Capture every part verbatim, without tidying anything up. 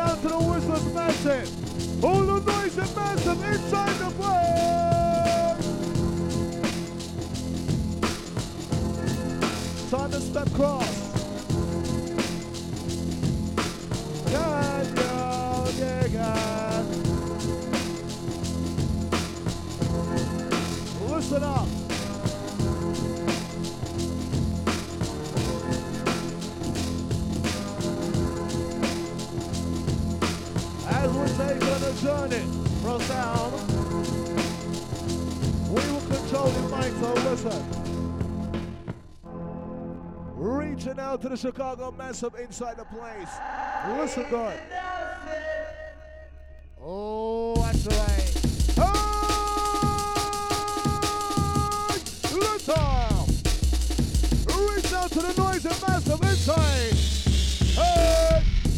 out to the Whistler's Massive. All the noise and massive inside the place. Time to step cross. Yeah, yeah, yeah, yeah. Listen up. As we take on a journey from sound, we will control the mic, so listen. Reaching out to the Chicago Massive inside the place. Listen good. Oh, that's right. Hey! Listen! Reach out to the noise and massive inside. Hey!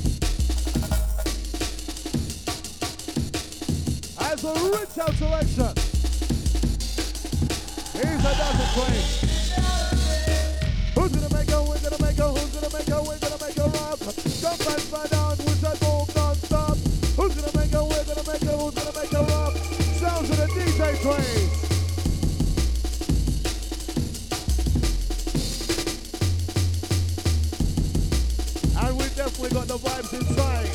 As a reach out selection. Here's a dozen train. Who's gonna make a, we're gonna make a, who's gonna make a, we're gonna make a rock. Jump and slide down with that move non-stop. Who's gonna make a, we're gonna make a, who's gonna make a rock. Sounds of the D J train. And we definitely got the vibes inside.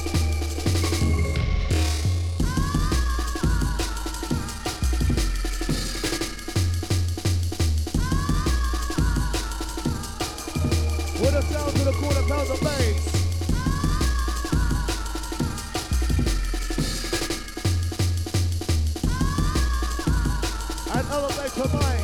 With a sound to the quarter pound of bass. And elevate your mind.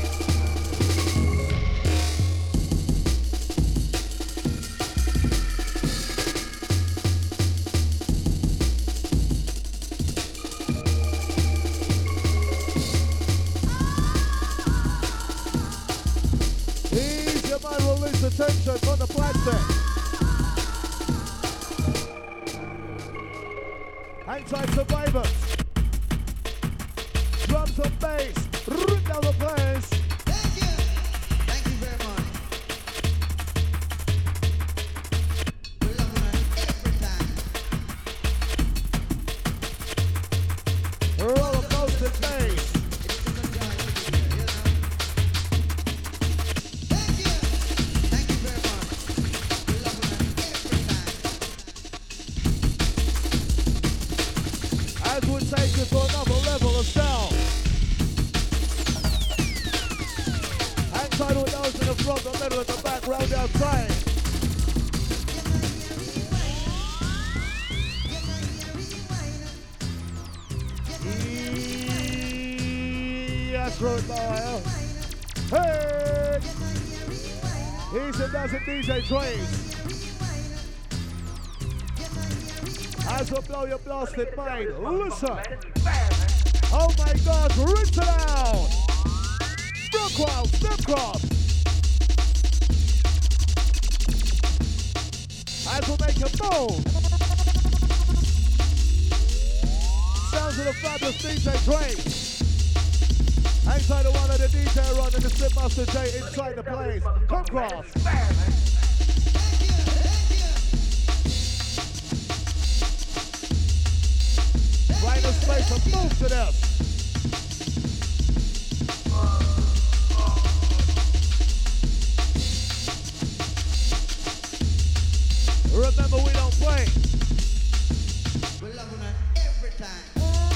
Ease your mind, release the tension from the plastic. Hang-tight survivors. Drums and bass, rip down the place. Thank you. Thank you very much. We love you every time. Roller coaster bass. Thank you. Thank you very much. We love you every time. As we take you to another level of sound. Hang tight with those in the front, the middle, and the back, round outside. Yes, right now. Hey! He's a dozen D J trains. As we blow your blasted mind, listen. Oh my God, rinse it out. Step cross, step cross. As we make a move. Sounds of the fabulous D J train. Inside the one of the D J run and the Slipmaster J inside the place. Come cross. Right in the space and move to this. Remember, we don't play. We love you every time.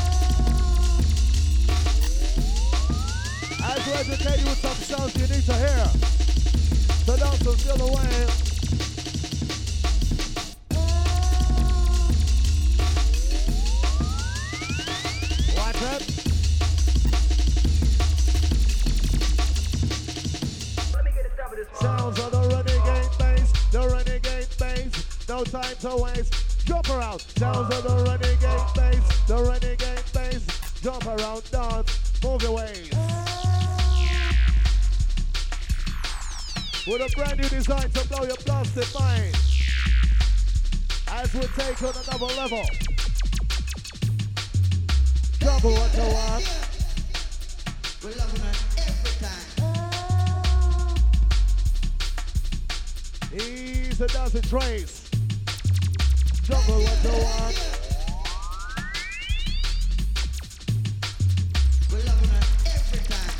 As we educate you with some sounds you need to hear. So don't feel the way. Watch it. Sounds of the renegade bass, the renegade bass, no time to waste. Jump around. Sounds of the renegade bass, the renegade bass, jump around, dance, move your ways. With a brand new design to blow your blasted mind. As we take on another level. Double what you want. We love you every time. He's a dozen trace. jungle, what you want? We're loving her every time.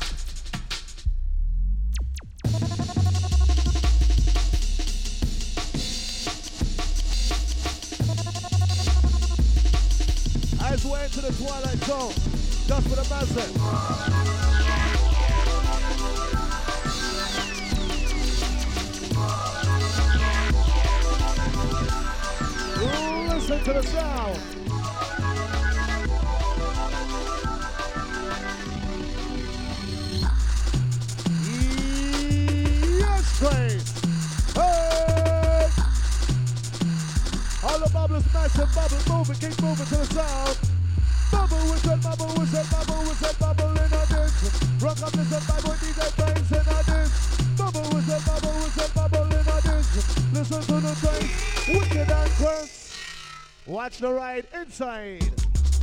As we enter the twilight zone, just for the masses. Listen to the sound. Yes, please. Hey! All the bubbles, massive bubble, moving, keep moving to the sound. Bubble whistle, bubble whistle, bubble whistle, bubble in a dance. Rock up, listen, Bible, D J Bass in a dance. Bubble whistle, bubble whistle, bubble in a dance. Listen to the bass, wicked and crank. Watch the ride inside.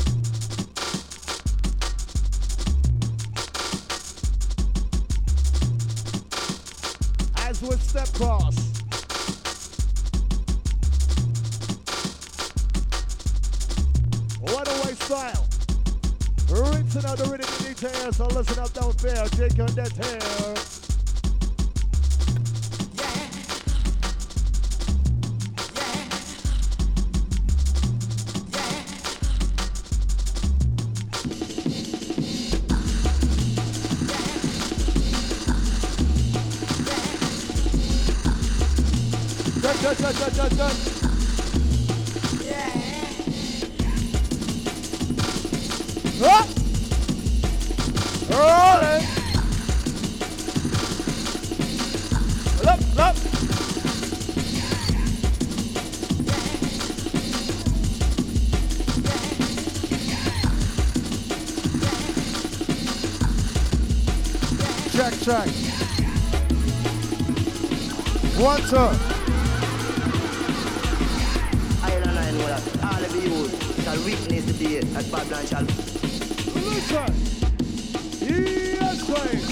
As we step cross. What a way style. Rinsing out the rhythm in detail, so listen up, don't fear. Take your death hair. Dun, dun, dun, dun, dun. Yeah. Up. Rolling. Up, up. Check, check. One, two. All of you shall witness the day that Babylon shall. Listen! Yes, please!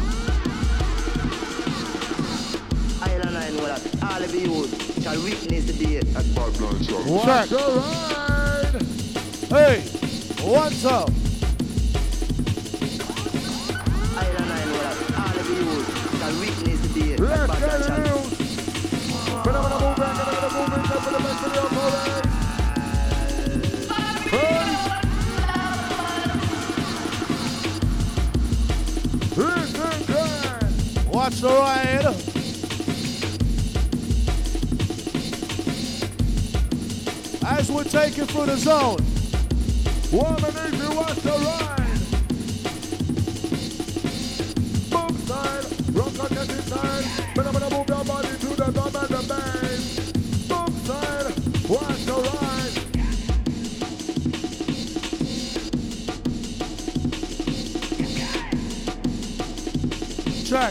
Island and all all of you shall witness the day that Babylon shall. Check! Ride. Hey! What's up? Island and all all of you shall witness the day that Babylon shall. When I'm gonna move back, I'm gonna move back for the best of the opponent. Watch the ride. As we're taking through the zone. Woman, if you watch the ride. Boom side, rock on the side. But I'm gonna move your body to the drum and the bass. Boom side, watch the ride. Check.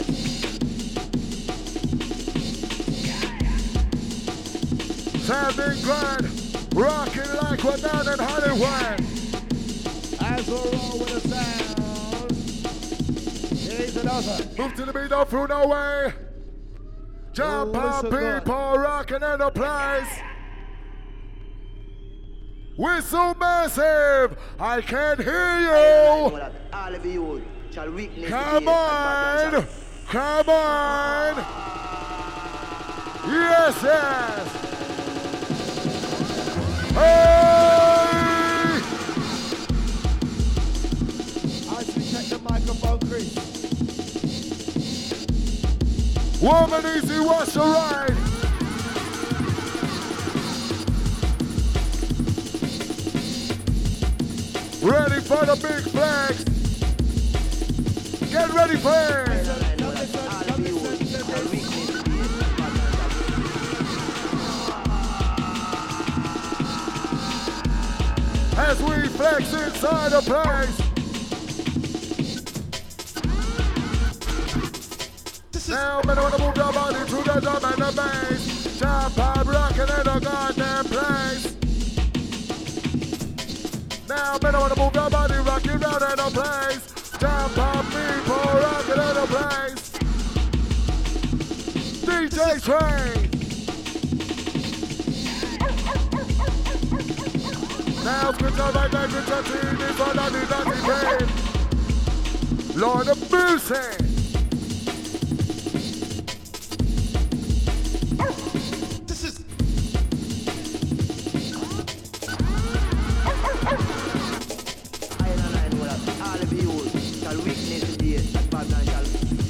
Sounding good, rocking like we're down in Hollywood. As we roll with the sound, here's another. Move to the beat, don't through no way. Jump on people, rocking in the place. We're so massive, I can't hear you. All of you shall witness Come the day on, that come on. Yes, yes. Hey! As we check the microphone, Chris. Woman, easy, watch the ride. Ready for the big flags. Get ready for it. As we flex inside the place. Now, man, I wanna move your body to the drum and the bass. Jump up, rocking in the goddamn place. Now, man, I wanna move your body, rocking round in the place. Jump up, people, rocking in the place. D J Train. Now switch on right back to the team. This one on the dirty game. Lord of mercy. This is Island line will have all of you shall witness the day that Babylon shall.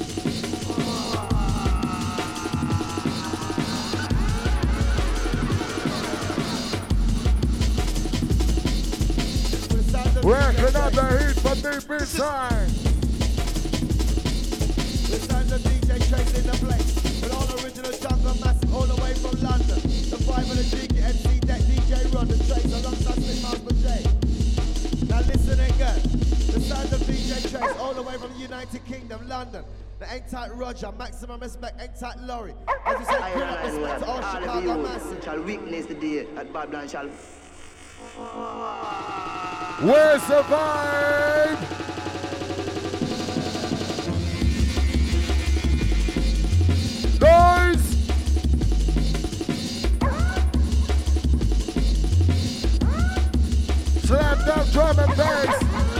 Working up the heat from deep inside. This time the D J Trace in the place. With all original jungle massive all the way from London. The five of the Jiggy M C Deck D J Rod and Trace alongside Smith Master J. Now listen again. The sound of D J Trace all the way from the United Kingdom, London. The Ain't Tight Roger, maximum respect, Ain't Tight Laurie. As we said, bring up Island line will respect have to all all Chicago of massive. you shall witness the day that Babylon shall. Where's the vibe? Guys! Slap that drum and bass.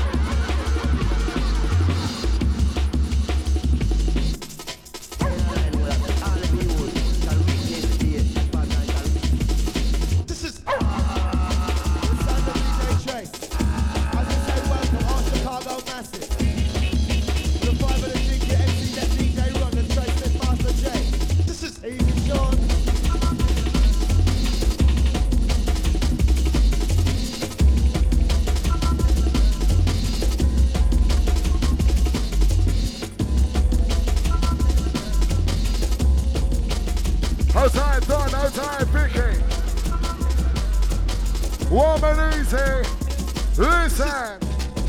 Island line will have all of you shall witness the day that Babylon shall. this is The sound of D J Trace. As we say, welcome all Chicago massive. The five of the Jiggy M C Deck D J Rod and Trace Smith Master J. this is Easy Sean. Outside done, outside picking. Warm and easy. Listen.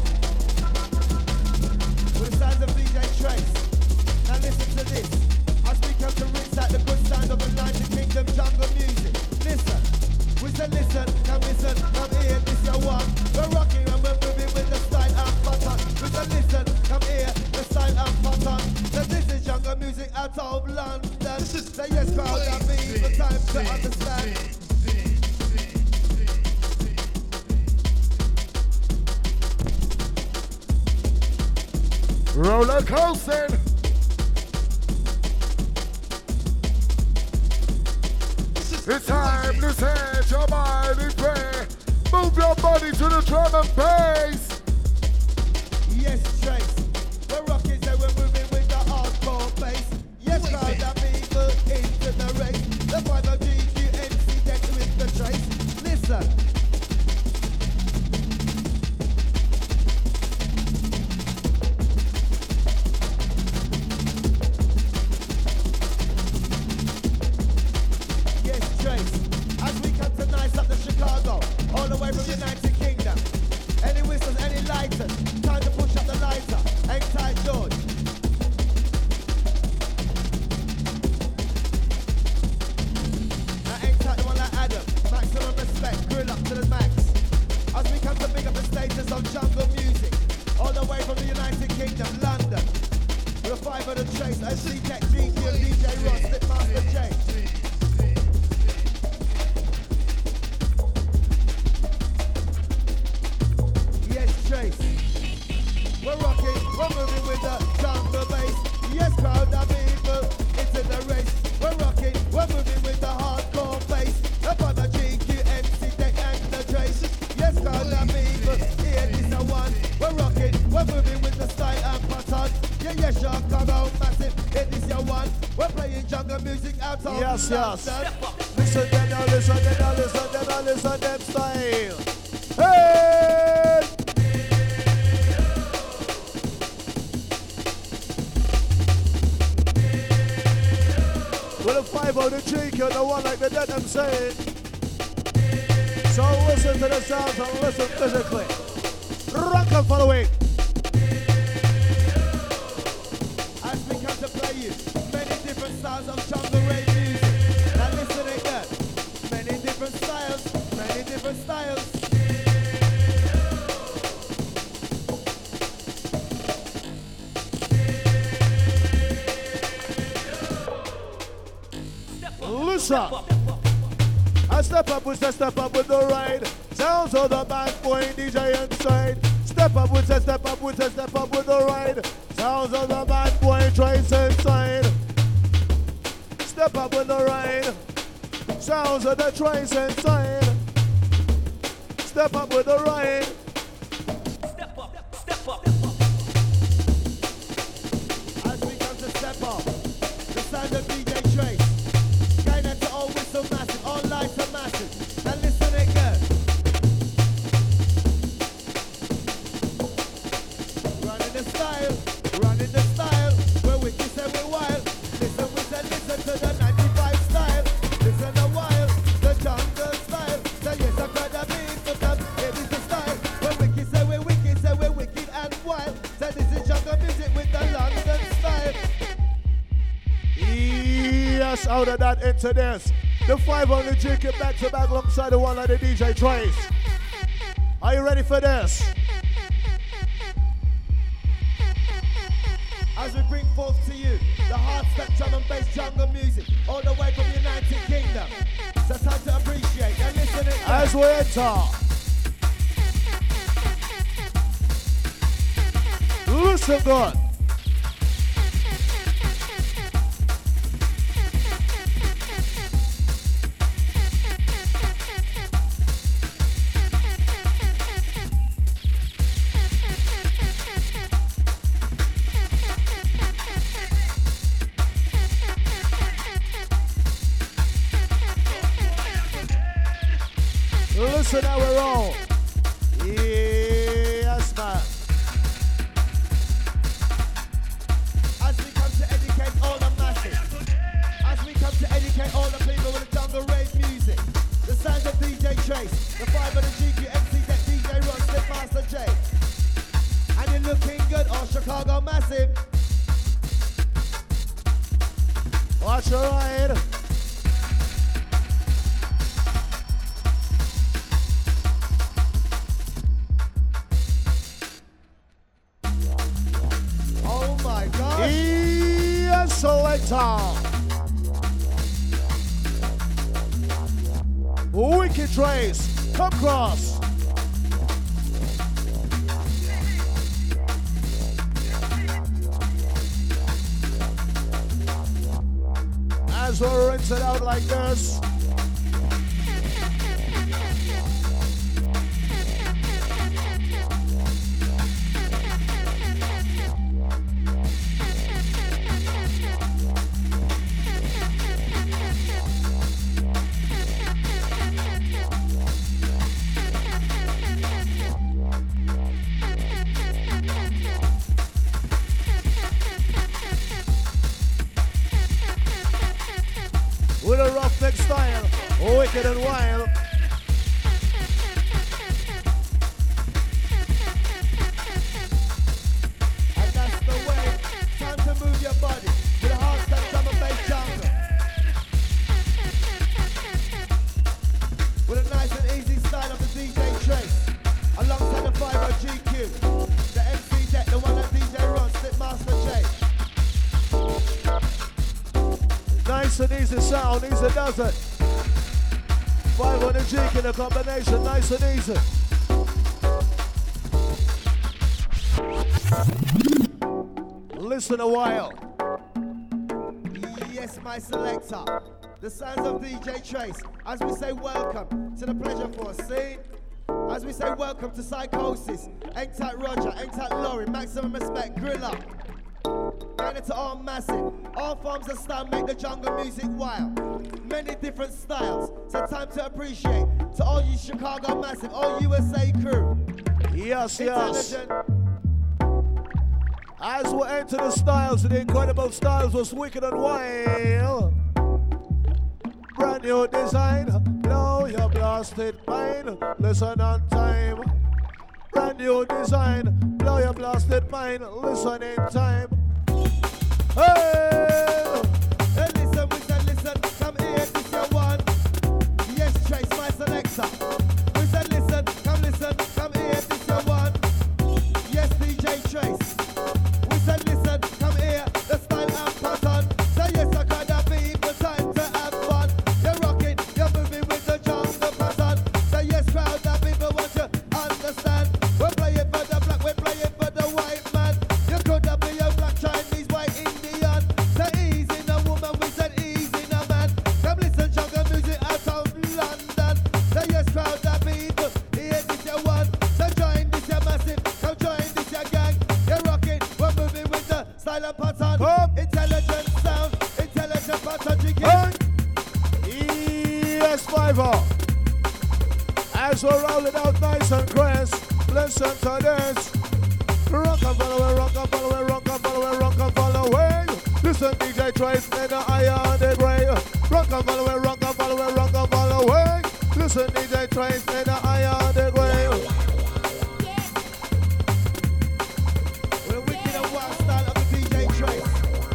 With the sounds of D J Trace. Now listen to this. As we come to rinse out the good sound of the United Kingdom jungle music. Listen. We say listen, come listen, come here, this your one. We're rocking and we're moving with the style and pattern. We say listen, come here, the style and pattern. So this is jungle music out of London. This is Say yes, crowd, that means the time to understand. Roller coasting. It's time to set your body free. Move your body to the drum and bass. Yes, Trace. We're rocking, so we're moving with the hardcore bass. Yes, crowd, that means good into the race. The five of G Q M C Deck with the Trace. Listen. Yes, Trace. As we come to nice up to Chicago, all the way from United Kingdom. Any whistles, any lighters, time to push up the lighter. Hang tight, George. Now hang tight, the one like Adam. Maximum respect, grill up to the max. As we come to pick up the status of jungle music, all the way from the United Kingdom, London. With a five of the Trace, M C Tech, G Q, D J Ross, Slipmaster J. Yes, Trace. We're rocking, we're moving with the jungle bass. Yes, crowd, the people, into the race. We're rocking, we're moving with the hardcore bass. Up on the G Q, M C Deck and the Trace. Yes, crowd, the people, here is the one. We're rocking, we're moving with the style and pattern. Yeah, yes, y'all come out massive, it is your one. We're playing jungle music out of Yes, yes. London. Listen, then now listen, then now listen, then now listen, them style. Hey! With a five on the cheek, and the one like the dead, I'm saying. So listen to the sounds and listen physically. Rock and following. As we come to play you many different styles of jungle rave music. Now listen again. Many different styles, many different styles. Listen. I step up with the step up with the ride. Sounds of the bad boy D J inside. Step up with a step up with a step up with the ride. Sounds of the bad boy Trace inside. Step up with the ride. Sounds of the Trace inside. Step up with the ride. Step up, step up. As we come to step up, the sound of D J Trace. Going out to all whistle massive, all lights are massive. And listen it good. Running the style, running the style. We're wicked and we're wild. Listen, we said listen to the ninety-five style. Listen a while, the jungle style. So yes, I've got a beat for them. It is the style. We're wicked, so we're wicked, so we're wicked and wild. So this is jungle music with the London style. Yes, out of that into this. The five on the G K back to back alongside the one like the D J Trace. Are you ready for this? As we bring forth to you the hard step drum and bass jungle music all the way from the United Kingdom. So time to appreciate and listen it. As we enter. Listen good. Listen how we roll. Yes, man. As we come to educate all the masses, as we come to educate all the people with the jungle rave music, the sound of D J Trace, the five of the G Q M C that D J Ron, Slip Master J. And you're looking good, all Chicago massive. Watch your ride. Oh my God. Yes, selector. Wicked Trace. Come cross. As we rinse it out like this. With a roughneck style, wicked and wild. And that's the way. Time to move your body to the hard step drum and bass jungle. With a nice and easy style of the D J Trace, alongside the five oh G Q, the M C deck, the one that D J Ron, Slip Master J. Nice and easy sound, easy does it. Five on the G in a combination, nice and easy. Listen a while. Yes, my selector. The sounds of D J Trace. As we say welcome to the Pleasure Force, see? As we say welcome to Psychosis, Engtat Roger, Engtat Laurie, Maximum Respect, Grilla. Going into all massive. All forms of style make the jungle music wild. Many different styles. So time to appreciate to all you Chicago massive, all U S A crew. Yes, yes. Intelligent. As we enter the styles, the incredible styles was wicked and wild. Brand new design, blow your blasted mind. Listen on time. Brand new design, blow your blasted mind. Listen in time. Hey! Hey, listen, we said listen, come here, this your one. Yes, Trace, my selector. We said listen, come listen, come here, this your one. Yes, D J Trace. We said listen, come here, the style and pattern. So yes, I gotta be for time to have fun. You're rocking, you're moving with the jungle pattern. So yes, crowd, I've been flavor. As we roll it out nice and crisp, listen to this. Rock and follow away, rock and follow away, rock and follow away, rock and follow away. Listen, D J Trace, in the eye on the gray. Rock and follow away, rock and follow away, rock and follow away. Listen, D J Trace, in the eye on the gray. We're wicked and wild style of the D J Trace.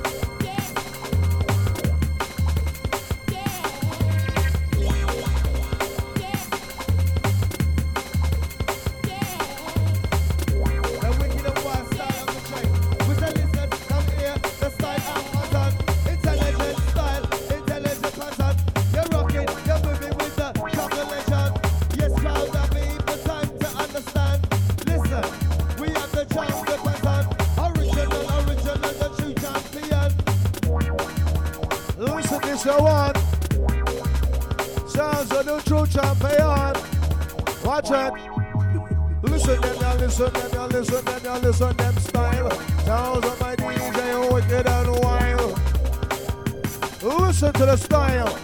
So on. Sounds of the true champion. Watch it. Listen them, y'all listen them, y'all listen them, y'all listen them style. Sounds of my D J wicked and wild. Listen to the style.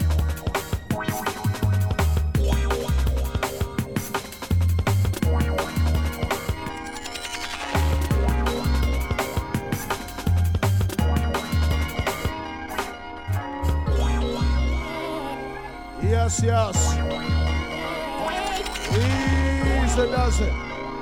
Yes, yes. Easy does it.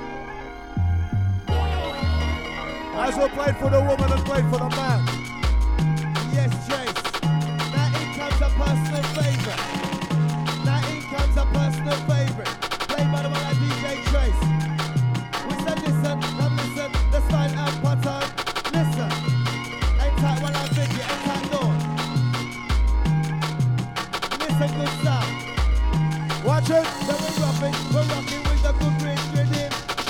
As we played for the woman and played for the man. Yes, Trace. Now in comes a personal favorite. Now in comes a personal favorite. Played by the one like D J Trace. We said listen, come listen, the style and pattern. Listen. Ain't tight while I'm busy, ain't tight Lord. Listen, good sound. Watch it. Then we're rocking, we're rocking with the good rich rhythm.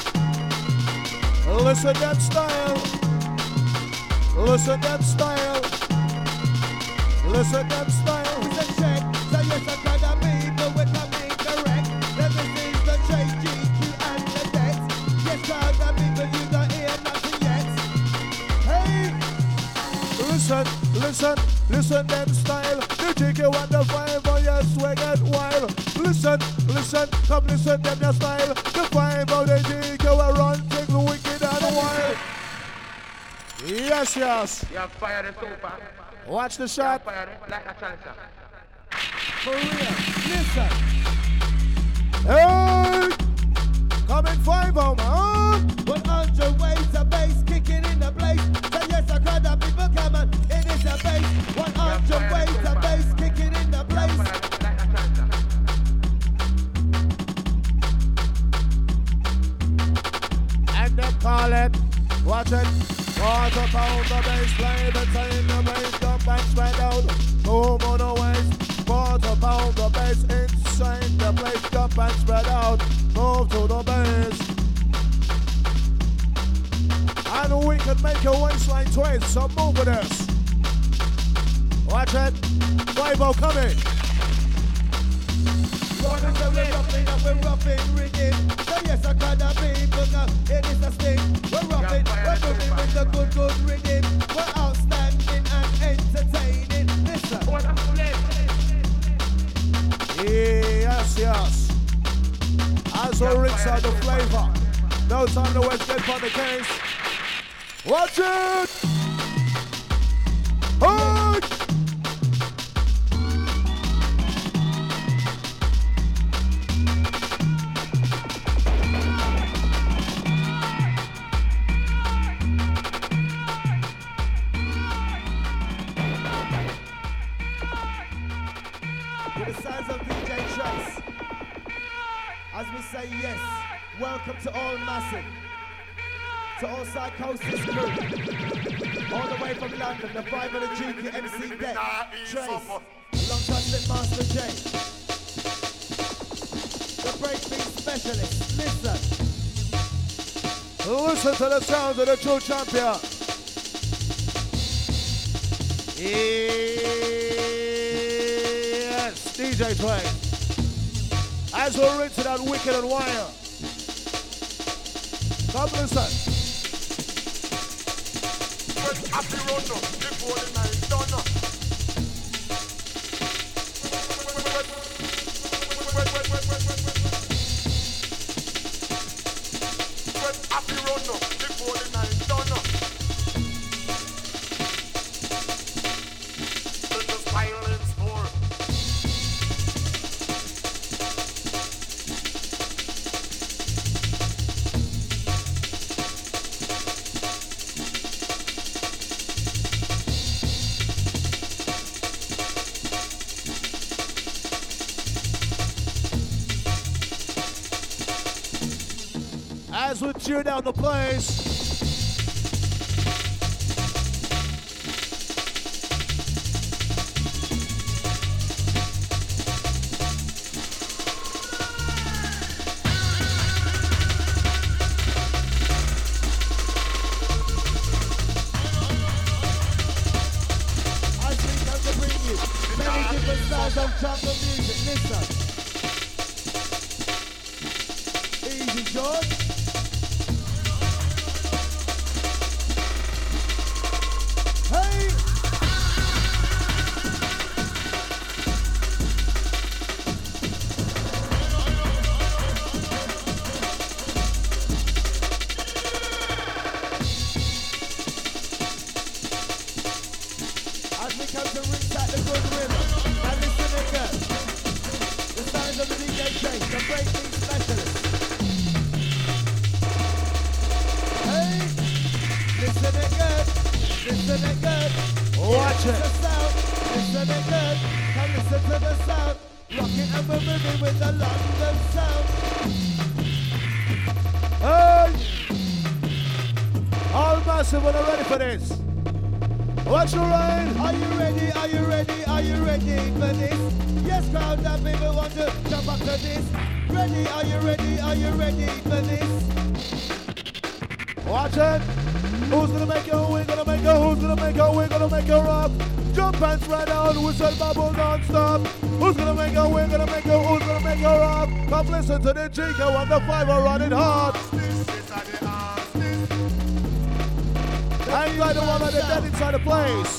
Listen that style. Listen that style. Listen that style. We said check, so yes, I kind of people we're coming correct. Then this is the Trace, G Q and the Dex. Yes, crowd of people, you don't hear nothing yet. Hey! Listen, listen, listen them style. The G Q and the five, oh yes, we get wild. Listen, listen, come listen them your style. The five of the G Q are run things wicked and wild. Yes, yes. You have fire the super. Watch the shot. Fire it like a chancer. For real, listen. Hey! Coming five oh, man. one hundred ways a bass kicking in the place. So yes, I crowd of people coming, it is a bass. one hundred ways a bass kicking in the place. Fire it like a chancer. And they call it, watch it. Quarter pound the bass, play the time, the bass, jump and spread out. Move on the waist. Quarter pound the bass, inside the place, jump and spread out. Move to the bass. And we can make your waistline twist, so move with us. Watch it. five-oh coming. Running so we're roughing up, we're roughing rigging. So yes, I kind of people now, it is a sting. We're roughing, we're moving with the good, good rigging. We're outstanding and entertaining. Listen. Yes, yes. As we rinse out the flavor. No time to waste, get for the case. Watch it! Hey! With the sounds of D J Trace. As we say yes, welcome to all massive. To all Psychosis crew. All the way from London, the five of the G Q M C Deck. Trace. Alongside Slip Master J. The breakbeat specialist. Listen. Listen to the sounds of the true champion. Yes, D J Trace. As we're into that wicked and wire. Come listen. Happy run up before the night done up. As we tear down the place. Of jungle music, listen. Easy, George. Hey! As we come to rinse out the good river. The sounds of the D J Chase, the breaking specialist. Hey, listen it good, listen it good. Watch listen it. The sound, listen it good. Come listen to the sound. Rocking and we're moving with the London sound. Hey! All massive when I'm ready for this. What's your rain? Are you ready? Are you ready? Are you ready for this? Yes, crowd that people want to jump up to this. Ready? Are you ready? Are you ready for this? Watch it. Who's gonna make it? We're gonna make it. Who's gonna make it? We're gonna make it rock. Jump and spread out, whistle bubble non-stop. Who's gonna make it? We're gonna make it. Who's gonna make it rock? Come listen to the Chico and the five are running hard. I'm like the one at the dead inside the place.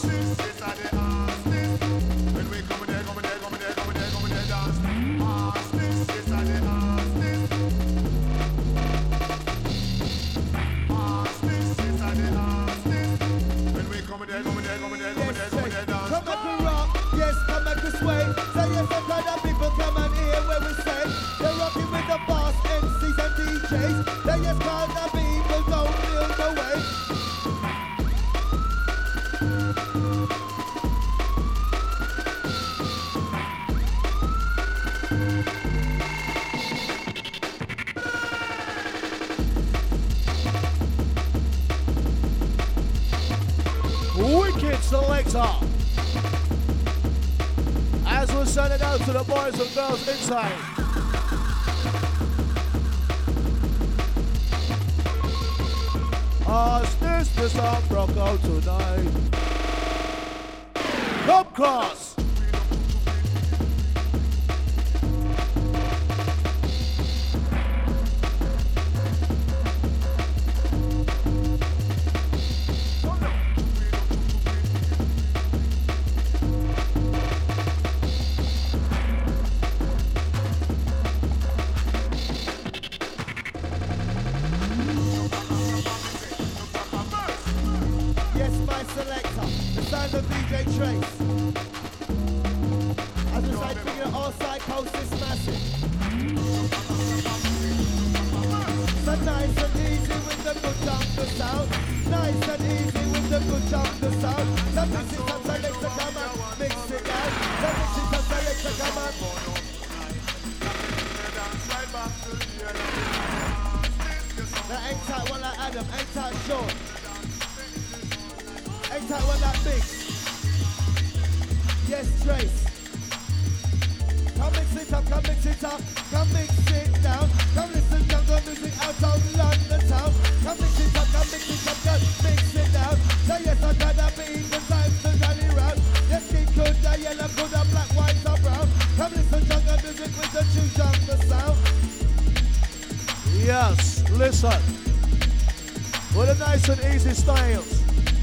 Come back to rock, yes, come back to sway. Say yes, some kind of people come and hear where we say. They're rocking with the boss, M Cs and D Js. Say yes, kind of people don't feel the way. Wicked selector. As we send it out to the boys and girls inside. As this the song broke out tonight. Come cross. Yes, listen. With a nice and easy styles.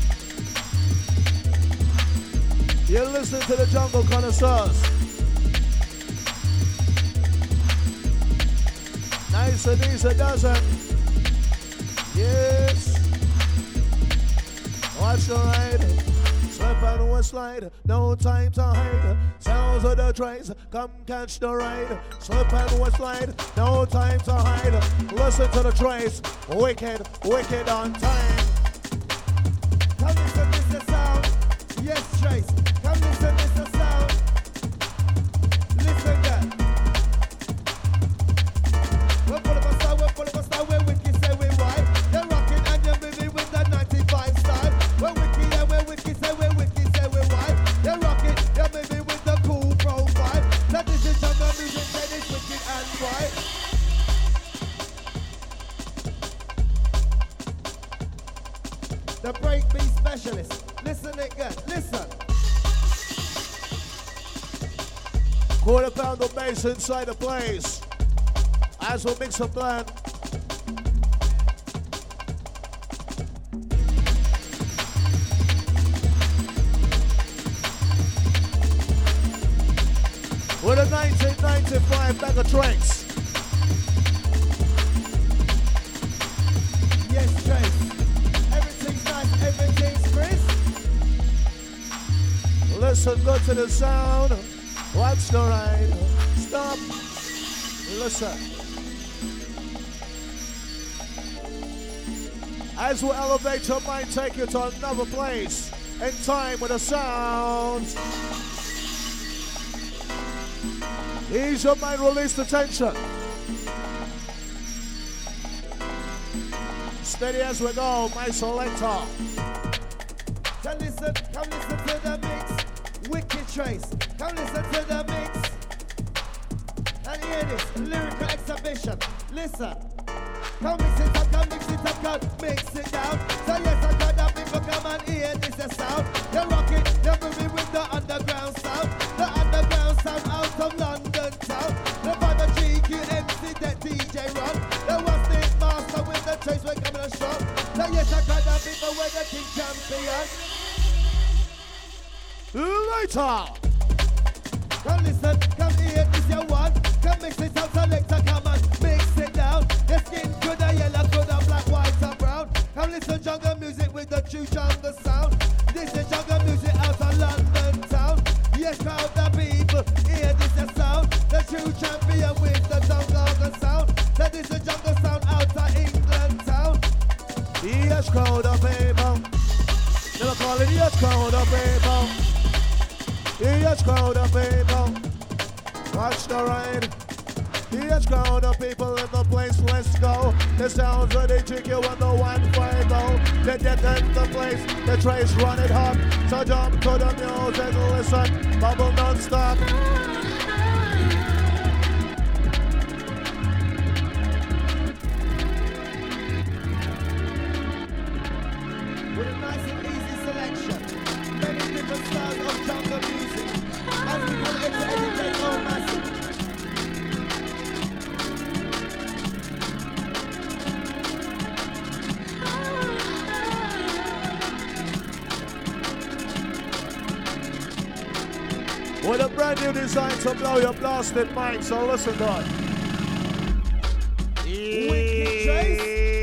You listen to the Jungle Connoisseurs. Nice and easy, doesn't? Yes. Watch the ride. Slip and we slide. No time to hide. Sounds of the trains. Come catch the ride. Slip and we slide. No time to hide. Listen to the trace. Wicked, wicked on time. Come listen, this the sound. Yes, Trace. Come listen, this the sound. Listen that. We're full of a sound, we're full of a sound. We're wicked, say we're the breakbeat specialist. Listen again, listen. Quarter pound of bass inside the place. As we mix and blend. With a nineteen ninety-five bag of tracks. Yes, Trace. Everything's nice, everything's crisp. Listen good to the sound. Watch the ride. Stop. Listen. As we elevate your mind, take you to another place in time with the sounds. Ease your mind, release the tension. Steady as we go, my selector. Come listen, come listen to the mix. Wicked Trace. Come listen to the mix. And hear this lyrical exhibition. Listen. Come mix it up, come mix it up, come mix it down. So yes, I got that people come and hear this a sound. You're rocking, you're moving with the underground sound. The underground sound out of London town. The father G Q M C that D J run. The one stick master with the Trace we're coming on strong. So yes, I got that people with the king champion. Later. Come listen, come hear this your one. Come mix it up, selector, come and mix it down. Your skin could a yellow, could a black, white or brown. Come listen jungle music with the true jungle sound. This is jungle music out of London town. Yes, crowd the people, hear this a sound. The true champion with the jungle sound. That is the jungle sound out of England town. Yes, crowd of people. Never call it yes, crowd of people. Yes, crowd of people. Watch the ride. Yes, crowd of people in the place, let's go. The sounds of the chick, you want the one five oh. They get in the place, the Trace run it hot. So jump to the music, listen, bubble non-stop. With a nice and easy selection. Many different styles of jungle music. As we come into educate all masses. With a brand new design to blow your blasted mind, so listen good. Wicked Trace.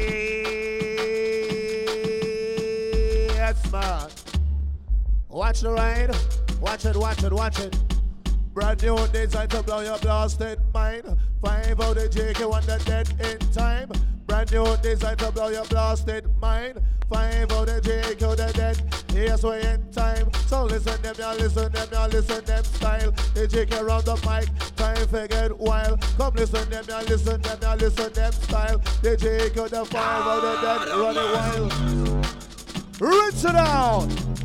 Yes, man. Watch the ride. Watch it, watch it, watch it. Brand new design to blow your blasted mind. Five out the J K one that dead in time. Brand new design to blow your blasted mind. Five out the J K that dead. Yes, we in time. So listen them, ya listen them, ya listen them style. The J K round the mic, time for get wild. Come listen them, ya listen them, ya listen them style. The J K the five out the dead running wild. Rinse it out.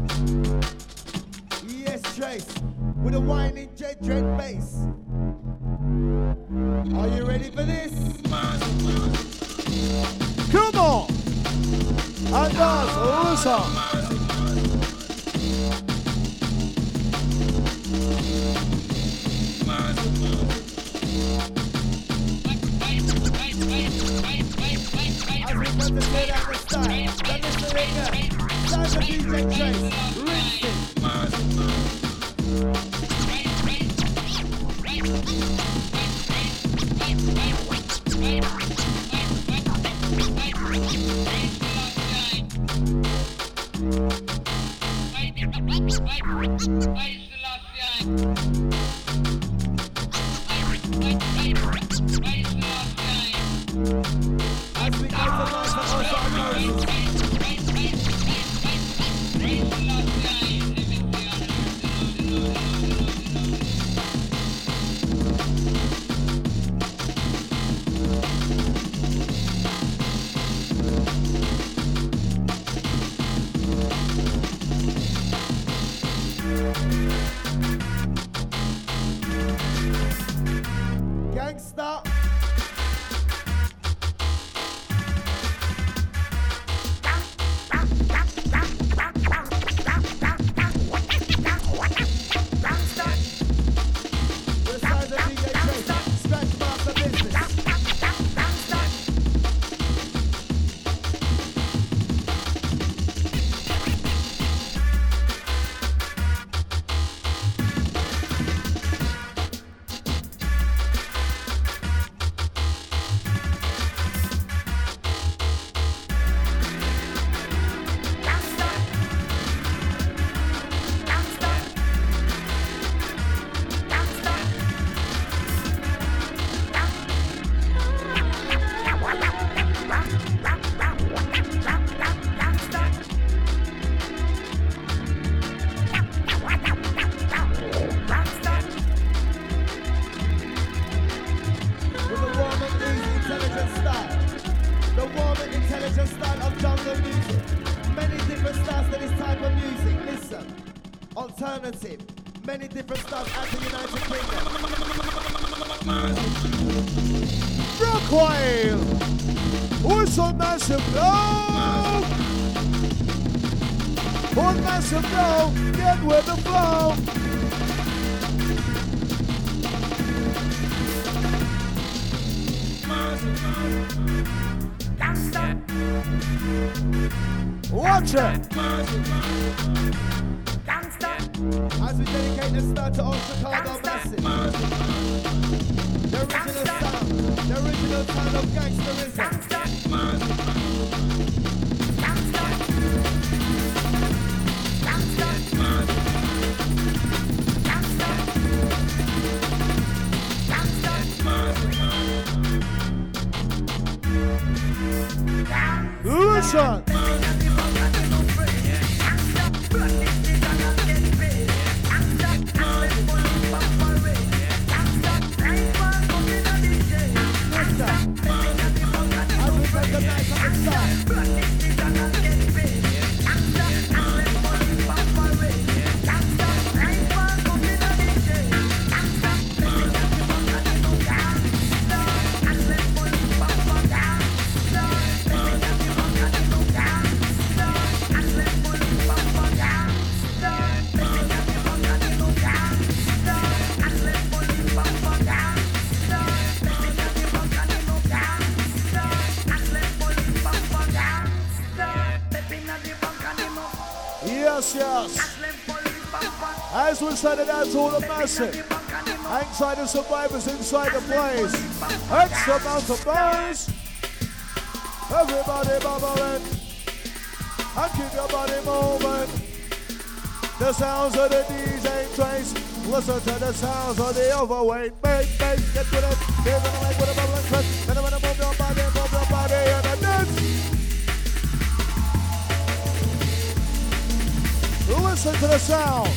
Yes, Trace. With a whining jet dread bass. Are you ready for this? Come on. And dance, listen. As we got to play out the style, then it's the ringer. Start the D J Trace. Rinse it. As we go to life for us our noses. Gangsta. fusion style of jungle music. Many different styles to this type of music. Listen, alternative. Many different styles at the United Kingdom. Brookwell! Who's on massive flow? On massive flow, get with the flow. Watch it! As we dedicate this start to all Chicago massive. The original sound, the original sound of gangsterism. Listen! Yes, yes. As we send it out to all the massive, anxiety survivors inside the place. X amount of noise. Everybody bubbling. And keep your body moving. The sounds of the D J Trace. Listen to the sounds of the overweight. Make, make, get with it. Here's the mic with a bubbling cut. Then I'm gonna move your body, move your body, and a dance. Listen to the sound.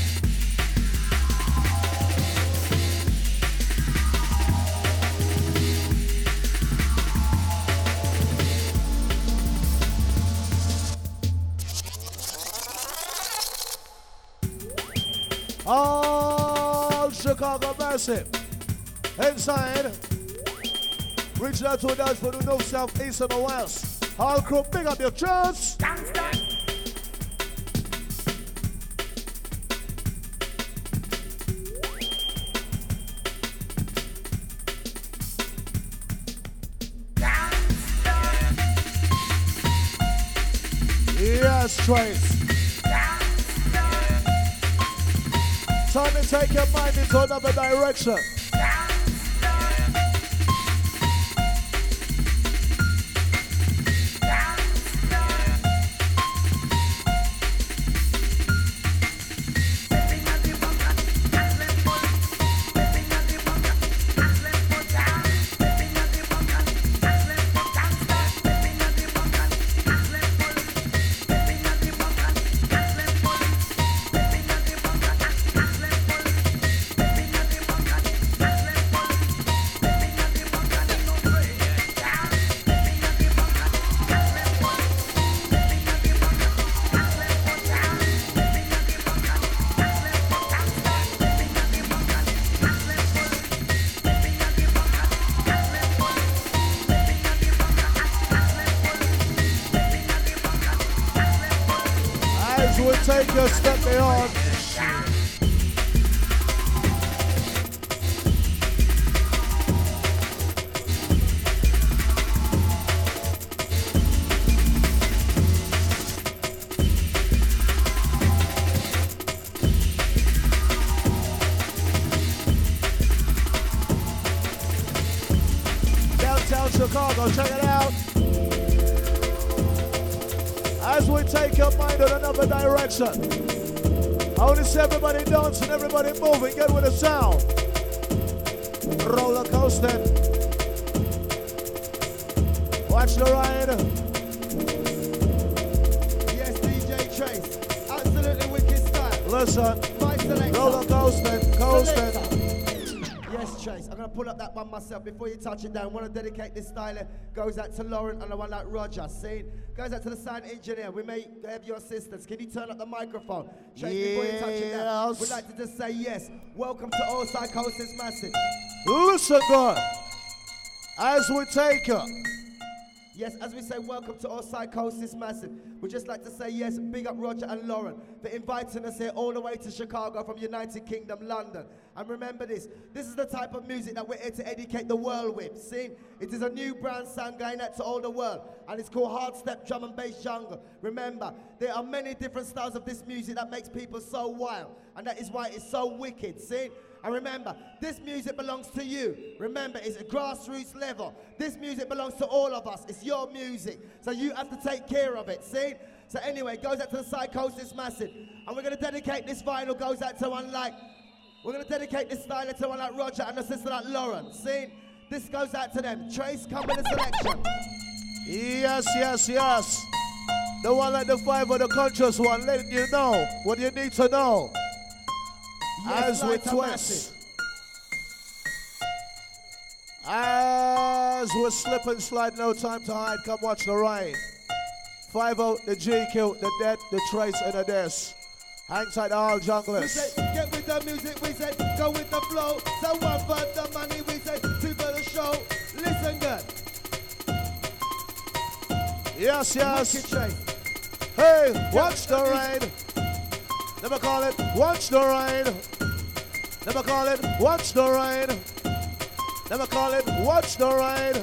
All Chicago massive. Inside. Reach out to us for the north, south, east, and the west. All crew, pick up your chance. Yes, Trace. Time to take your mind into another direction. Take your step beyond. Downtown Chicago, check it out. As we take your mind in another direction. I want to see everybody dancing, everybody moving, get with the sound. Roller coaster. Watch the ride. Yes, D J Trace. Absolutely wicked style. Listen. My selector. Roller coaster, coaster. Yes, Yes, Trace. I'm going to pull up that one myself before you touch it down. I want to dedicate this style. Goes out to Lauren and the one like Roger. See? Goes out to the sound engineer. We may have your assistance. Can you turn up the microphone? Trace, before you touch it down. Yes. We'd like to just say yes. Welcome to All Psychosis Massive. Listen, God. As we take her. Yes, as we say, welcome to All Psychosis Massive. We'd just like to say yes, big up Roger and Lauren for inviting us here all the way to Chicago from United Kingdom, London. And remember this, this is the type of music that we're here to educate the world with. See, it is a new brand sound going out to all the world, and it's called Hard Step Drum and Bass Jungle. Remember, there are many different styles of this music that makes people so wild, and that is why it's so wicked, see? And remember, this music belongs to you. Remember, it's a grassroots level. This music belongs to all of us. It's your music. So you have to take care of it, see? So anyway, it goes out to the Psychosis Massive. And we're going to dedicate this vinyl, goes out to one like, we're going to dedicate this style to one like Roger and a sister like Lauren, see? This goes out to them. Trace, come with a selection. Yes, yes, yes. The one like the five or the conscious one, letting you know what you need to know. Yes, As we lighter twist, massive. as we slip and slide, no time to hide, come watch the rain. Five out, the G Q, the Dead, the Trace, and the Des. Hang tight, all We junglers. said, get with the music, we said, go with the flow. So one for the money, we said, two for the show. Listen good. Yes, yes. Wicked Trace. Hey, watch the rain. Never call it, watch the rain. Never call it, watch the rain. Never call it, watch the rain.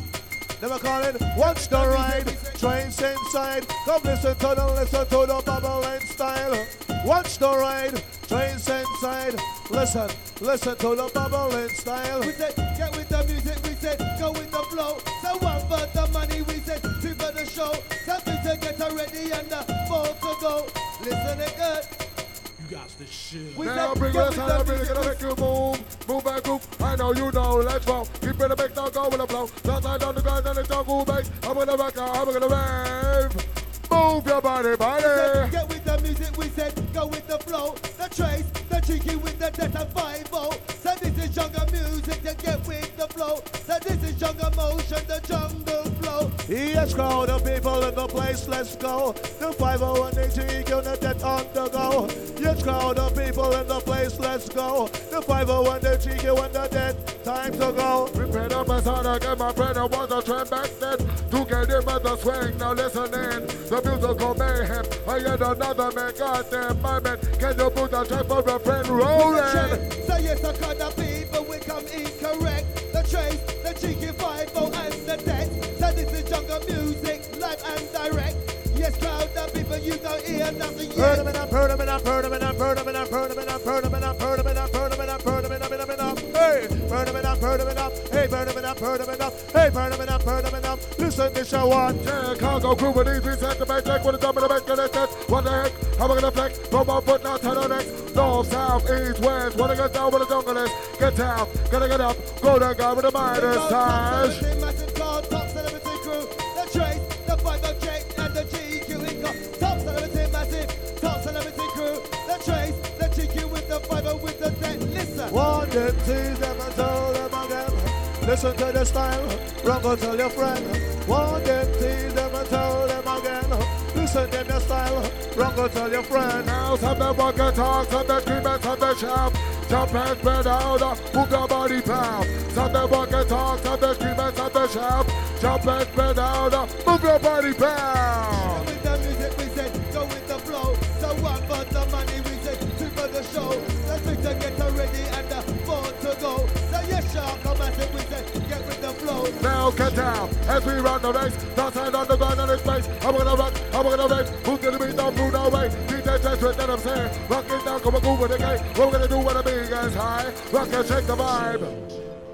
Never call it, watch the rain. Trains inside, come listen to the, listen to the bubbling style. Watch the rain, trains inside. Listen, listen to the bubbling style. We said, get with the music, we said, go with the flow. So one for the money, we said, two for the show. Something to get ready and the four to go. Listen it good. You got this shit. We Now said, bring get us with out, the really gonna music. make you move, move and groove. I know you know, let's go. Keep it a big now, go with the flow. Just I down the ground and the jungle bass. I'm gonna rock out, I'm gonna rave. Move your body, body. Get with the music, we said, go with the flow. The Trace, the cheeky with the death and five oh. So this is jungle music, then get with the flow. So this is jungle motion, the jungle flow. Yes, crowd of people in the place, let's go. The five oh one, the G Q, the Dead on the go. Yes, crowd of people in the place, let's go. The five oh one, the G Q, and the Dead, time to go. Prepare up my son, I get my friend, I was a trend back then. To get him at the swing, now listen in. The musical mayhem, I get another man, goddamn my man. Can you put the track for a friend rolling? So yes, I cut the people, we come incorrect. The Trace, the cheeky five oh and the Dead. So this is jungle music, live and direct. Yes, crowd of people, you don't hear nothing Heard yet. him and I've heard him and I've heard him and I've heard him and I've heard him and I've heard him and I've heard him and I've heard him and I've heard him and I've heard him and I've hey, heard him and I've heard him and I've hey, heard him and I've heard him and I've hey, heard him and I've heard him and I've listen to show one. Yeah, Chicago crew with these reset the back check with a dump in the back of the set. What the heck? How am I gonna flex? From my foot now to the next. North, south, east, west. Wanna get down with the jungle is. Get down, gotta get up. Go down, guy with the Midas touch. Massive called Top Celebrity Crew. The Trace, the five oh J and the G Q. It got Top Celebrity Massive, Top Celebrity Crew. The Trace, the G Q with the five oh with the Dead. Listen. One them, tease them and tell them again. Listen to the style, run go tell your friend. One them, tease them and tell them again. Listen to the style, run go tell your friend. Now some them walk and talk, some them scream and some them shout. Jump and spread out, move your body pound. Some them walk and talk, some them scream and some them shout. Jump and spread out, move your body pound. With the music we said, go with the flow. So one for the money we said, two for the show. The three to get her ready and the four to go. So yes, shark, come massive we said, get with the flow. Now get down as we run the race. Dance hand on the ground on his face. I'm gonna rock, I'm gonna race. Who's gonna be down through no way? D J just with that I'm saying. Rock it down, come on, go with the game. What we're gonna do when the big guys high. Rock and shake the vibe.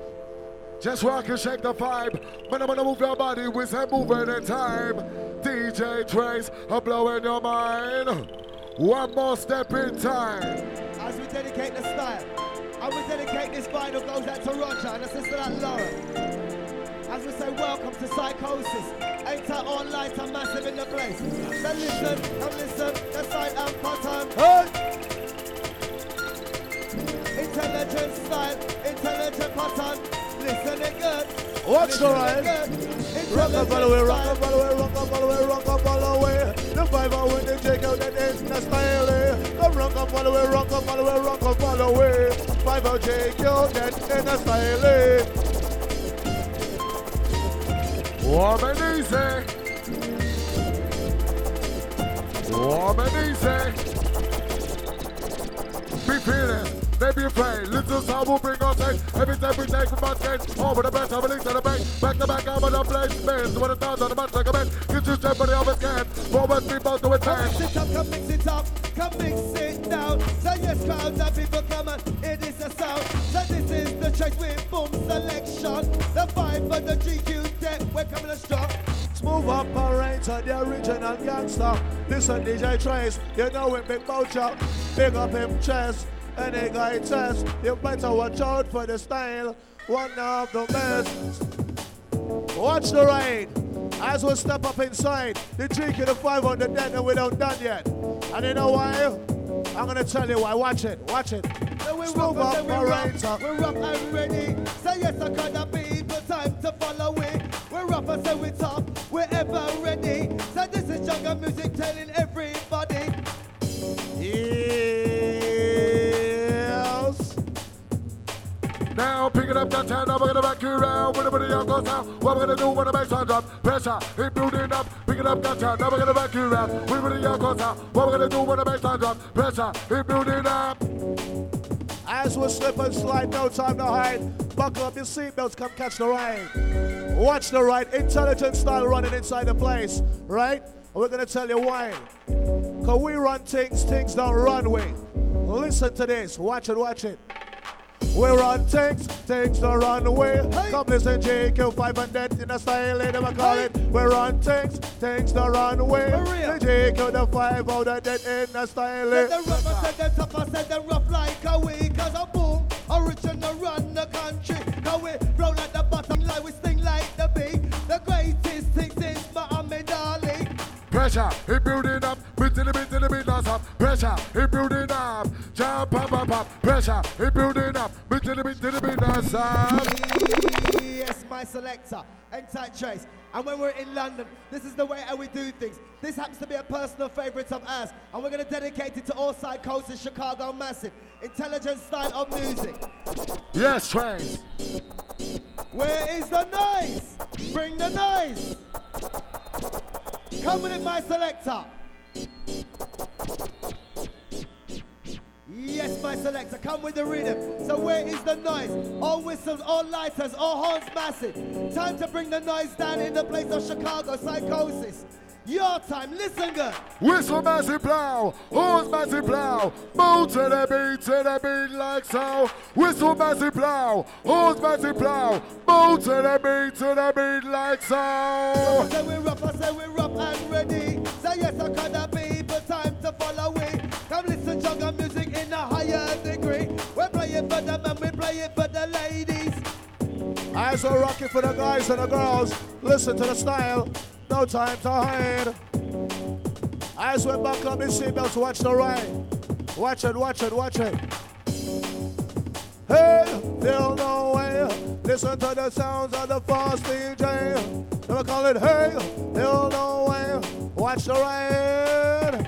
Just rock and shake the vibe. When I'm gonna move your body with some moving in time. D J Trace, I'm blowing your mind. One more step in time. As we dedicate the style, and we dedicate this vinyl goes out to Roger and a sister like Lauren. As we say, welcome to Psychosis. Ain't that all light and massive in the place? So listen and listen, the side and pattern. Hey! It's intelligent style, intelligent pattern. Listen it good. Watch the ride. Rock up all the way, rock up all the way, rock up all the way, rock up all the way. The five hour when they take out that is the style. Come rock up all the way, rock up all the way, rock up all the way. Five hour take out that in the style. Warm and easy. Warm and easy. Be feeling. They be afraid, little sound will bring us in. Every time we take from our skate, over the best, I'm a link to the bank. Back to back, I'm on the place, space. When it's down on the match like a man, get you step on the other scan. Forward, people to attack. Come mix it up, come mix it up, come mix it down. So yes, crowds and people come on, it is a sound. So this is the track with boom selection. The vibe for the G Q deck, we're coming a strong. Smooth operator, the original gangster. This is D J Trace, you know it, big boucher. Big up him chest. Any guy test, you better watch out for the style. One of the best. Watch the ride. As we step up inside, the G Q the five on the dead and we don't done yet. And you know why? I'm gonna tell you why. Watch it, watch it. So we're Smooth up, and we're operator. up, we're up and ready. Say yes, I can't people, time to follow it. We're up and say we're top, we're ever ready. So this is jungle music telling everybody. Yes. Now pick it up that time, now we're gonna back you around. When the video goes out, what we're gonna do when the bass line drop? Pressure, it building up. Pick it up that time, now we're gonna back you around. When the video goes out, what we're gonna do when the bass line drop? Pressure, it building up. As we slip and slide, no time to hide. Buckle up your seatbelts, come catch the ride. Watch the ride, intelligent style running inside the place, right? And we're gonna tell you why. Cause we run things, things don't run we. Listen to this, watch it, watch it. We run things, things don't run away. Hey. Come listen, J Q five and that in the style, they never call hey. it. We run things, things don't run away. The J Q the five out of that in the style. Said the rough, said the tough, said the rough like a way. Cause a boom, original run the country. Cause we roll at the bottom line, we sting like the bee. The greatest thing since Muhammad Ali. Pressure, it building up. Bit to the bit to the bit, that's up. Pressure, it building up. Jump, pop, pop, pop. Pressure, it building up. Bit to the bit to the bit, that's up. Yes, my selector, N-Type Trace. And when we're in London, this is the way how we do things. This happens to be a personal favorite of ours. And we're going to dedicate it to all side coast in Chicago Massive. Intelligent style of music. Yes, Trace. Where is the noise? Bring the noise. Come with it, my selector. Yes, my selector, come with the rhythm. So where is the noise? All whistles, all lighters, all horns massive. Time to bring the noise down in the place of Chicago Psychosis. Your time, listen good. Whistle massive plow, horns massive plow, move to the beat, to the beat like so. Whistle massive plow, horns massive plow, move to the beat, to the beat like so. I say we're up, I say we're up and ready. Say yes, I can't be, but time to follow it. Come listen, jungle music in a higher degree. We play it for the men, we play it for the ladies. As we're rocking for the guys and the girls, listen to the style. No time to hide. As we buckle up the seatbelts, watch the ride. Watch it, watch it, watch it. Hey, feel no way. Listen to the sounds of the fast D J. Never call it hey, feel no way. Watch the ride.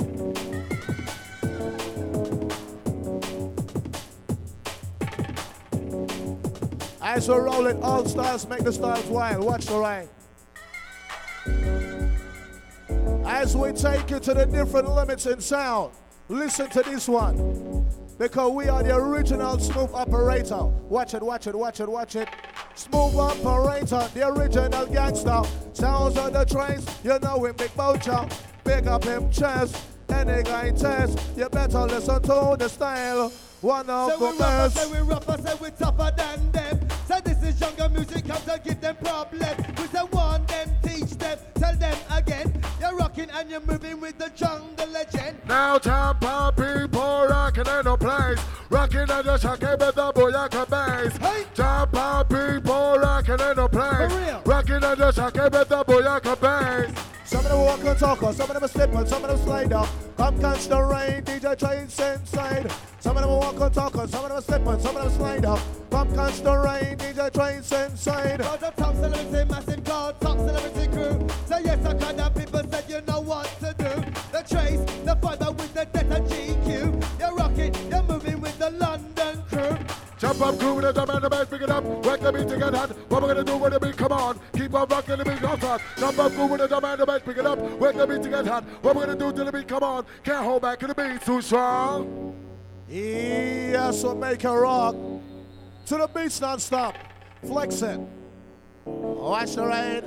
As we roll it, all stars make the stars wild. Watch the ride. As we take you to the different limits in sound, listen to this one. Because we are the original smooth operator. Watch it, watch it, watch it, watch it. Smooth operator, the original gangster. Sounds on the trains, you know him, big boucher. Big up him chest, any guy test. You better listen to the style. One of the best. Say we're rougher, say we're tougher than them. Say this is jungle music, come to give them problems. We say warn them, teach them, tell them again. You're rocking and you're moving with the jungle legend. Now Tampa people rocking in the place. Rocking and just shocking with the booyaka bass. Hey. Tampa people rocking in the place. For real. Rocking and just shocking with the booyaka bass. Some of them walk and talk, some of them slip, and some of them slide up. Come catch the rain, D J Trace inside. Some of them walk and talk, some of them slip, and some of them slide up. Come catch the rain, D J Trace inside. Cause the top celebrity, massive god, top celebrity crew. So yes, I kind of people said you know what to do. The Trace, the fiber with the Delta G Q. You're rocking, you're moving with the London crew. Jump up, crew with the drum and the bass, pick it up. Wake the beat to get hot. What we're gonna do with the beat? Come on, keep on rocking the beat, don't stop. Jump up, crew with the drum and the bass, pick it up. Wake the beat to get hot. What we're gonna do to the beat? Come on, can't hold back to the beat, too strong. Yes, we'll make a rock. To the beats non-stop. Flex it. Watch the rain.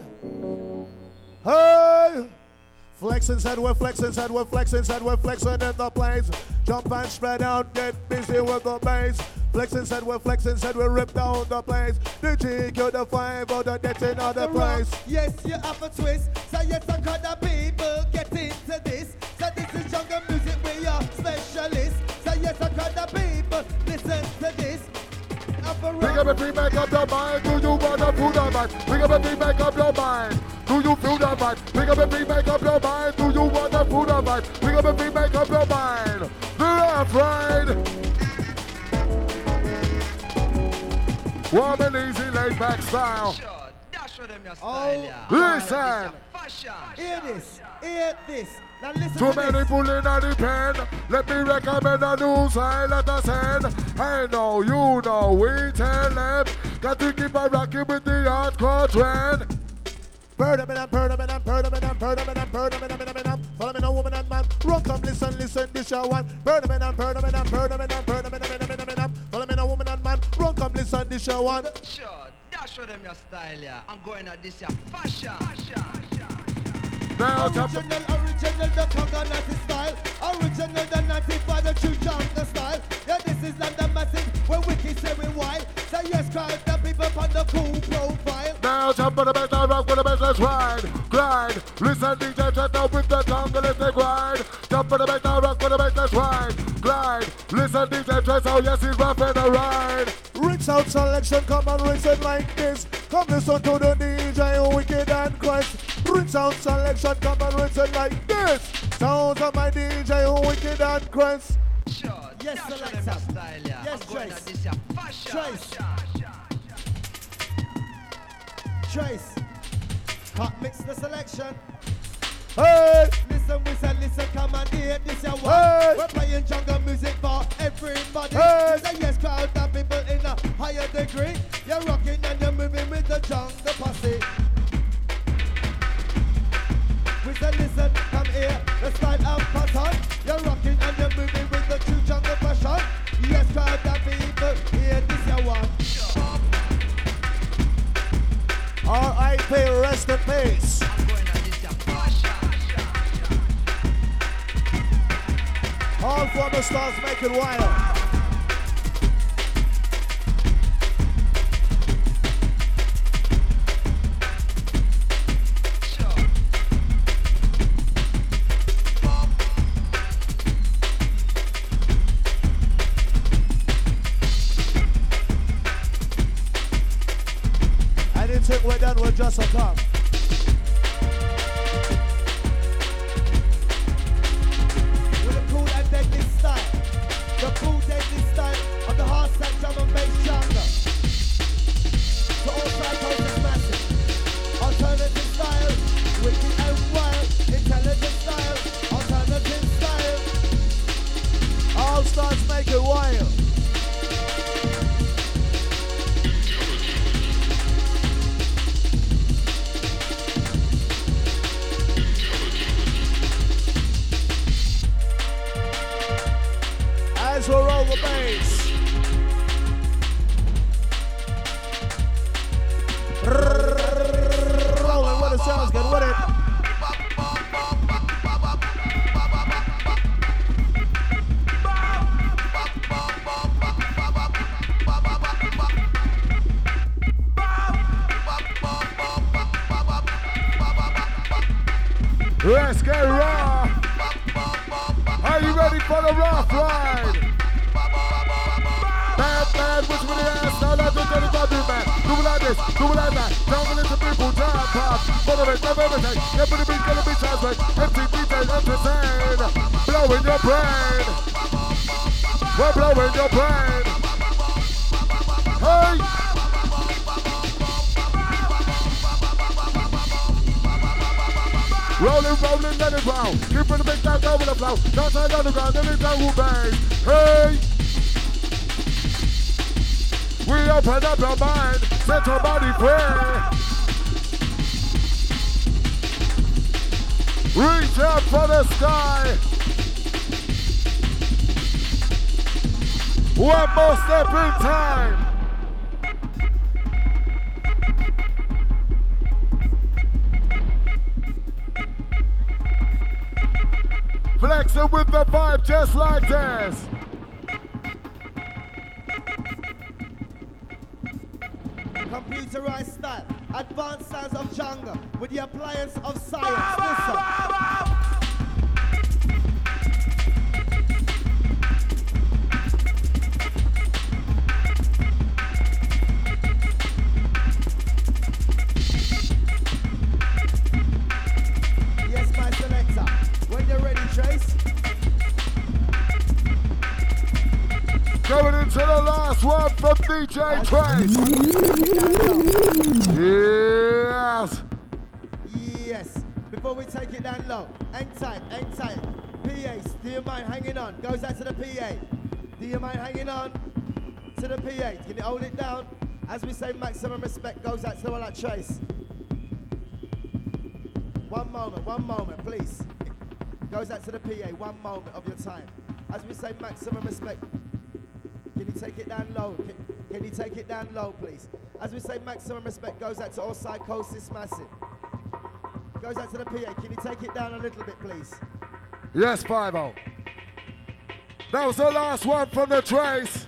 Hey! Flexing, said we're flexing, said we're flexing, said we're flexing in the place. Jump and spread out, get busy with the bass. Flexing, said we're flexing, said we rip down the place. The G Q, the five, or the death in other place. Yes, you have a twist. So yes, I got the people get into this. So this is jungle music, we are specialists. So yes, I got the people listen to this. Pick up a beat, make up your mind. Do you want to feel the vibe? Pick up a beat, make up your mind. Do you feel the vibe? Pick up a beat, make up your mind. Do you want to feel the vibe? Pick up a beat, make up your mind. The left ride. Warm and easy, laid back style. Oh, listen. Hear this, hear this. Now listen Too to many this. pulling on the pen. Let me recommend a new sign, let us send. I know, you know, we tell them. Got to keep on rocking with the hardcore trend. Burn them and burn them and burn them and burn them and burn them and burn them and follow me, no woman and man. Run, come, listen, listen, this your one. Burn them and burn them and burn them and burn them and burn them and follow me, no woman and man. Run, come, listen, this your one. Sure, dash show them your style, yeah. I'm going at this, yeah. Fashion. Now, jump. Original, original, the Conga Nazi style. Original, the Nazi by the true jungle style. Yeah, this is London Massive, where Wiki say we wild. So yes, crowd the people on the cool profile. Now jump on the bass, now rock with the bass, let's ride, glide. Listen, D J, shut up with the tongue, let's take ride. Jump on the bass, now rock with the bass, let's ride, glide. Listen, D J, try how yes, he's roughing a ride. Rinse out selection, come and rinse it like this. Come listen to the D J, Wicked and Christ. Rinse out selection, come and rinse it like this. Sounds of my D J, Wicked and Christ. Sure, Yes, dash show them Alexa. your style, yeah. Yes, I'm going Trace. at this, yeah. Fashion. Trace. Trace, hot mix the selection. Hey! Listen, we said, listen, come and hear this your one. Hey! We're playing jungle music for everybody. Hey! Say yes, crowd the people in a higher degree. You're rocking and you're moving with the jungle posse. We said, listen, come here, the style of pattern. You're rocking and you're moving with the true jungle fashion. Yes, crowd the people, hear this your one. R I P, rest in peace. I'm going at this, yeah. Fashion. All former stars make it wild. Sure. I didn't think we're done with just a come. With a cool and deadly style. The cool deadly style of the hard set drum and bass genre. To all psychos is massive. Alternative style, wicked and wild. Intelligent style, alternative style. All stars make it wild. As we roll the bass. Rolling with the sounds, get with it. Let's get raw. Are you ready for the rough ride? Bad, bad, which with the ass, now let's get it done, man. Do it like this, do it like that. Jungle into people, jump pop. motivate, never imitate. Never the beat, gonna be transferred. Empty detail, entertain. Blowing your brain. We're blowing your brain. Hey! Rolling, rolling, let it roll. Keeping the big down, go with the flow. Outside on the ground, let it down, who bang. Hey! We open up your mind, set your body free. Reach out for the sky. One more step in time. Flexing with the vibe just like this. Computerized style, advanced sounds of jungle with the appliance of science. Listen. Yes, my selector. When you're ready, Trace. Going into the last one from D J Trace. Yes. Yes. Before we take it down low, hang tight, hang tight. P As, do you mind hanging on? Goes out to the P A. Do you mind hanging on to the P A? Can you hold it down? As we say, maximum respect goes out to the one like Trace. One moment, one moment, please. Goes out to the P A, one moment of your time. As we say, maximum respect. Can you take it down low? Can, can you take it down low, please? As we say, maximum respect goes out to all Psychosis Massive. Goes out to the P A. Can you take it down a little bit, please? Yes, five oh. That was the last one from the Trace.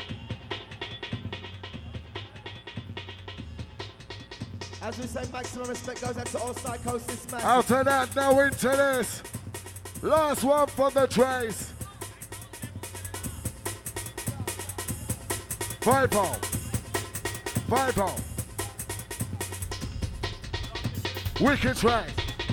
As we say, maximum respect goes out to all Psychosis Massive. After that, now into this. Last one from the Trace. Five oh. Five oh. Wicked Trace.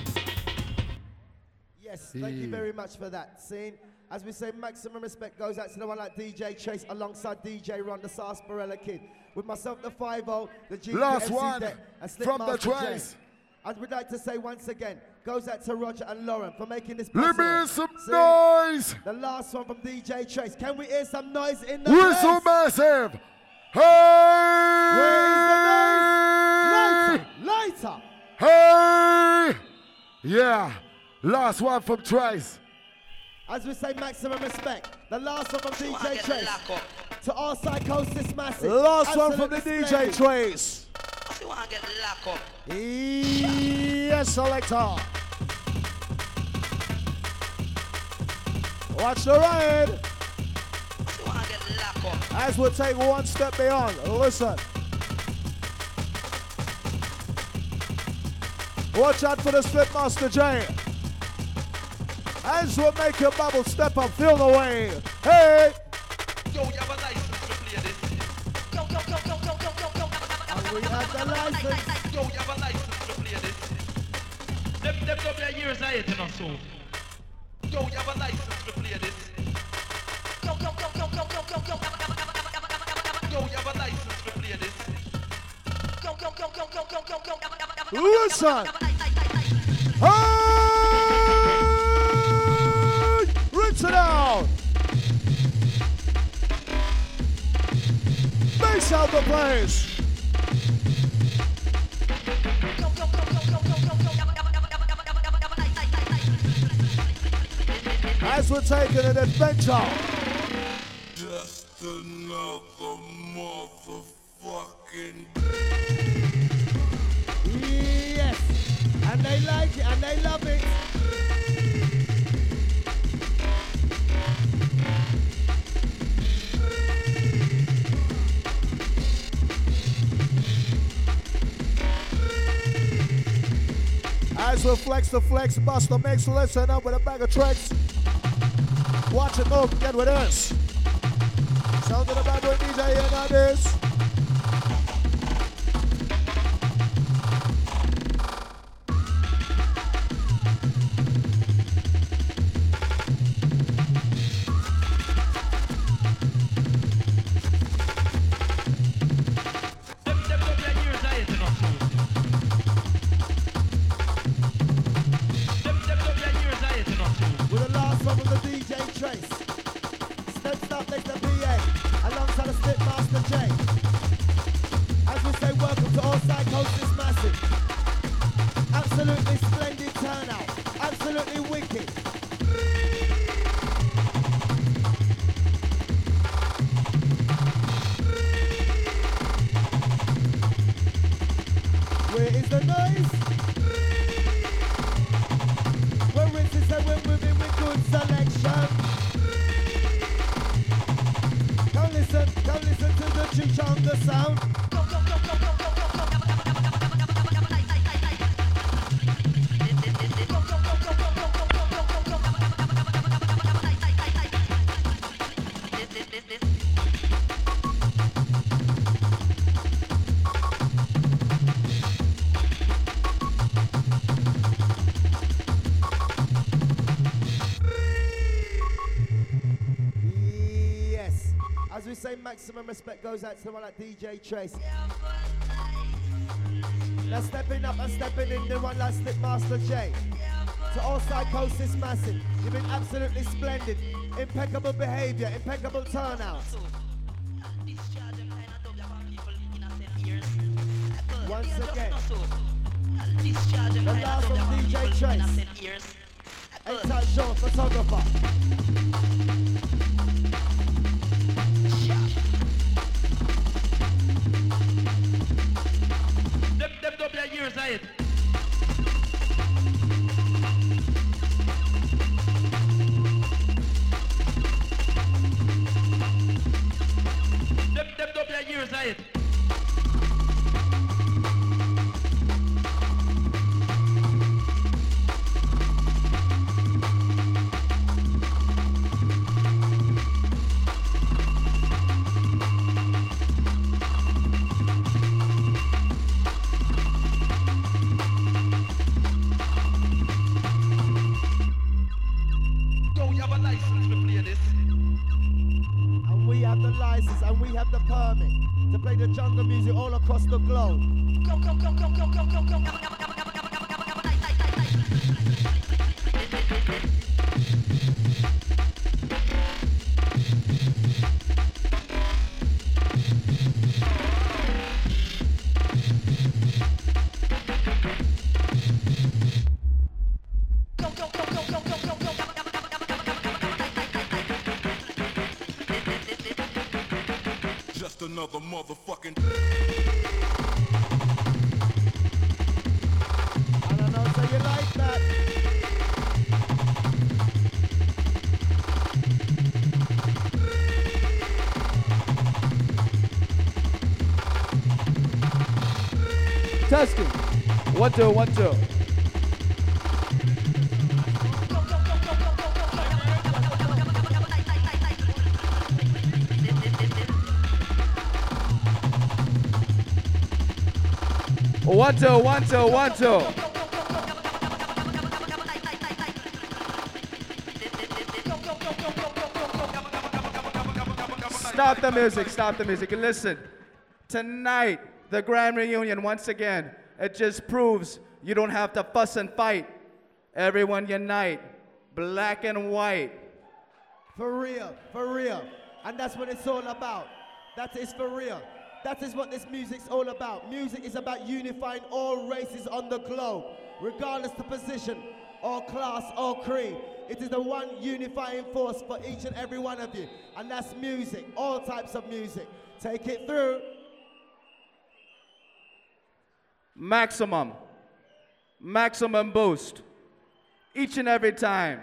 Yes, thank you very much for that. Scene. As we say, maximum respect goes out to the one like D J Chase alongside D J Ron, the Sarsaparilla Kid. With myself, the five oh, the G Q, Last M C one Deck, and Slip from the Master Trace. J. I would like to say once again, goes out to Roger and Lauren for making this Let possible. me hear some See, noise. the last one from D J Trace. Can we hear some noise in the Whistle place? Massive. Hey! Where is the noise? Lighter, lighter. Hey! Yeah. Last one from Trace. As we say, maximum respect. The last one from D J Trace. To all Psychosis Massive. Last one from the Absolutely D J splendid. Trace. You want to get locked up. Yes, selector. Watch the ride. You want to get locked up. As we take one step beyond. Listen. Watch out for the Slip Master J. As we make your bubble step up, feel the way. Hey! Yo, you have a license to play this. Yo, yo, yo, yo, yo, yo, yo, yo. And we have the license. Yo, you have a license to play this. Them, them don't be years ahead in us, so. Yo, you have a license to play this. Yo, yo, yo, yo, yo, yo, yo, yo. Yo, you have a license to play this. Yo, yo, yo, yo, yo, yo, yo, yo. Listen! Hey! Rinse it out! Bass out the place! As we're taking an adventure. Just another motherfucking. Yes. And they like it and they love it. As we flex the flex, bust the mix, listen up with a bag of tricks. Watch it move, get with us. Sound of the bad boy D J in on this. massive. Absolutely splendid turnout. Absolutely wicked. Where is the noise? Where is it that we're moving with good selection? Come listen, come listen to the Chichanga sound. As we say, maximum respect goes out to the one like D J Trace. Now stepping up and stepping in, the one like Slipmaster J. To all Psychosis Massive, you've been absolutely splendid. Impeccable behavior, impeccable turnout. Once again, the last of D J Trace. Eight-time show photographer. Them, them don't be a years ahead. Them, them don't be a years ahead. And we have the permit to play the jungle music all across the globe. Go, go, go, go, go, go, go, go, go. Another motherfucking. I don't know, so you like that? Testing. One, two, one, two. One, two, one, two, one, two. Stop the music, stop the music, and listen. Tonight, the grand reunion, once again, it just proves you don't have to fuss and fight. Everyone unite, black and white. For real, for real. And that's what it's all about. That is for real. That is what this music's all about. Music is about unifying all races on the globe, regardless of position, or class, or creed. It is the one unifying force for each and every one of you. And that's music, all types of music. Take it through. Maximum. Maximum boost. Each and every time.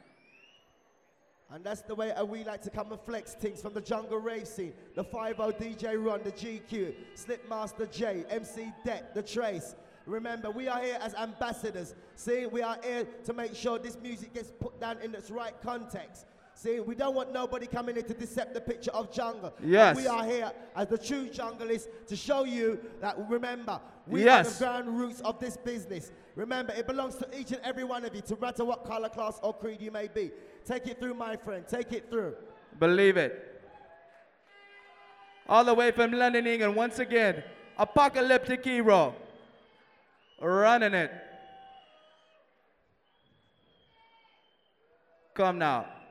And that's the way we like to come and flex things from the jungle rave scene. The five oh D J Ron, the G Q, Slipmaster J, M C Det, The Trace. Remember, we are here as ambassadors. See, we are here to make sure this music gets put down in its right context. See, we don't want nobody coming in to decept the picture of jungle. Yes. We are here as the true jungleists to show you that, remember, we yes. are the ground roots of this business. Remember, it belongs to each and every one of you, to matter what color, class, or creed you may be. Take it through, my friend. Take it through. Believe it. All the way from London, England, once again, Apocalyptic Hero. Running it. Come now.